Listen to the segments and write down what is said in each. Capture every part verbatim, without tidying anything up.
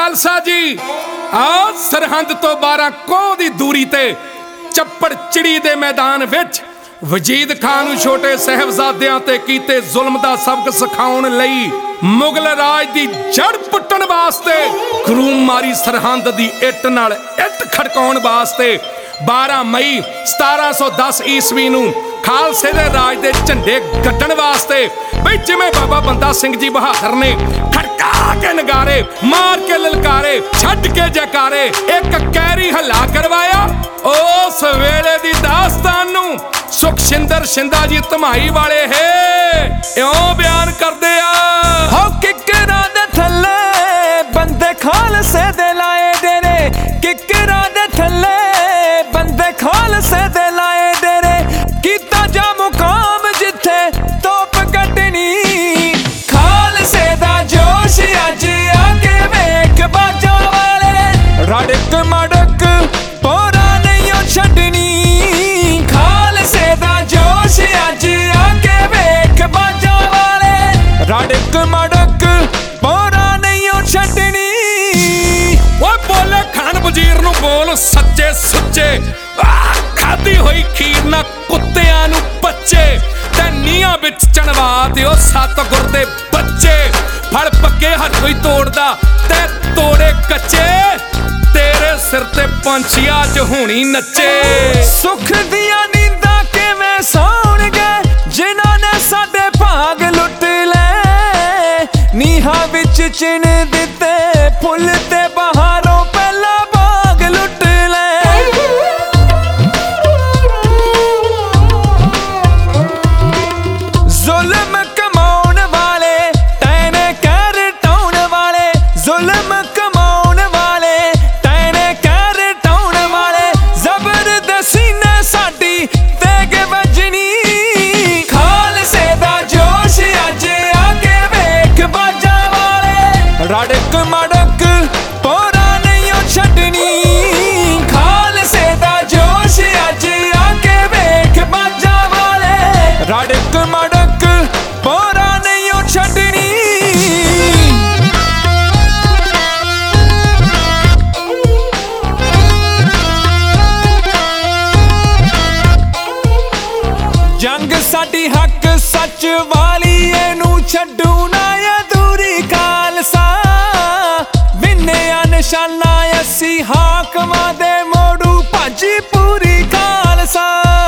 खालसा जी आ सरहंद तो बारह कोह दी दूरी ते चप्पड़ चिड़ी दे मैदान विच वजीद खान नूं छोटे साहिबजादियां ते कीते जुल्म दा सबक सिखाउण लई मुगल राज दी जड़ पुट्टण वास्ते खरूम मारी सरहंद दी इट नाल इट खड़काउण वास्ते बारह मई सतारह सौ दस ईस्वी नूं खालसे दे राज दे झंडे गड्ढण वास्ते बई जिवें बाबा बंदा सिंह जी बहादुर ने खड़का के नगारे मार के ललकारे छड्ड के जयकारे एक कैरी हल्ला करवाया उस वेले दी दास्तान नूं सुखशिंदर शिंदा जी धमाई वाले है इउं बयान करदे आ हो किकरां दे थल्ले बंदे खालसे दे लाए डेरे किकरां दे थल्ले बंदे खालसे दे लाए डेरे कीता जा मुकाम जिथे तोप कटनी खालसे दा जोश अज आके वेख बाजा वाले रड़क मड़क पोरा नहीं छड्डनी खालसे दा जोश अज आके वेख बाजा वाले रड़क मड़क पोरा नहीं छड्डनी वो बोले खान वजीर नूं बोल सच्चे सुच्चे खादी होई खीर ना कुत्तियां नूं बच्चे ते नीहां विच चणवा दिओ सत गुर दे बच्चे फड़ पक्के हर कोई तोड़दा ते तोड़े कच्चे तेरे सिर ते पंछिया च होनी नच्चे सुख दिया नींदा किवें सौणगे जिन्हां ने साडे भाग लुट ले नीहां विच चिन दिते फुल ते बहारों पहला भाग लुट ले जुल्म कमाउण वाले तैने कर टाउण वाले जुल्म कमाउण वाले तैने कर टाउण वाले जबरदस्ती ने साडी तेग वजनी खालसे दा जोश अज आके वेख बाजा वाले रड़क मड़क पोरा नहीं छड्डनी खालसे दा जोश अज आके वेख बाजा वाले रड़क मड़क पोरा नहीं छड्डनी जंग साडी हक सच वाली एनू छड्डू ना अधूरी खालसा विन्निया निशाना असी हाकमां दे मोड़ू भजी पूरी खालसा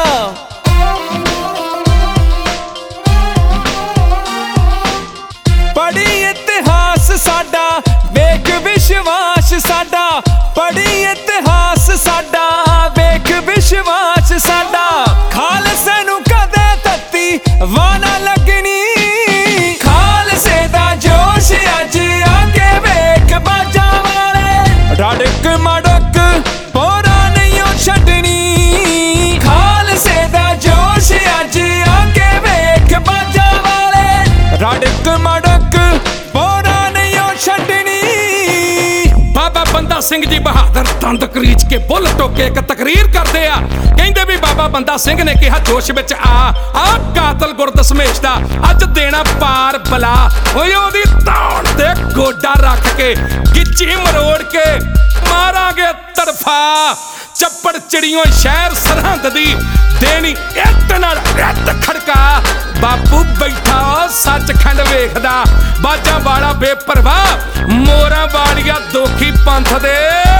पढ़ी इतिहास साडा वेख विश्वास साडा पढ़ी इतिहास साडा वेख विश्वास साडा खालसे नू कदे तत्ती वाना लगनी खालसे दा जोश अज आके वेख बाजा वाले रड़क मड़क पोरा नहीं छड्डनी खालसे दा जोश अज आके वेख बाजा वाले रड़क मड़क पोरा नहीं छड्डनी बाबा बंदा सिंह जी बहादुर दंद करीच के बुल टोके एक तकरीर करते आ कहंदे भी बाबा बंदा सिंह ने कहा जोश विच आ आ कातल गुरदशमेश दा अज देना पार बला ओए ओदी धौण ते गोडा रख के गिच्ची मरोड़ के मारांगे तड़फा चप्पड़ चिड़ियों शहर सरहंद दी देनी इट नाल इट खड़का बापू बैठा सचखंड वेखदा बाजा वाला बेपरवाह मोरा वालिया दोखी पंथ दे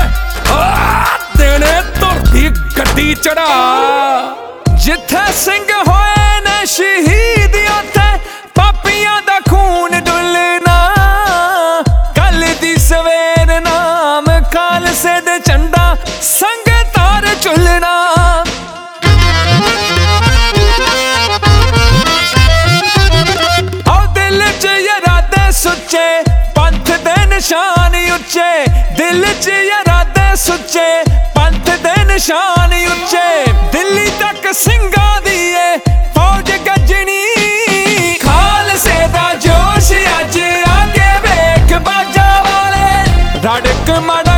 देने धुरती गड्डी चढ़ा जिथे सिंह होए ने शहीद उत्थे पापियां दा खून डुलना कल दी सवेर नाम खालसे दे झंडा संग तार चुलना आओ दिल च इरादे सुच्चे पंथ दे निशान उच्चे दिल च इरादे सुच्चे पंथ दे निशान उच्चे दिल्ली तक सिंगा दिए फौज गजनी खालसे दा जोश अज आके वेख बाजा वाले रड़क मड़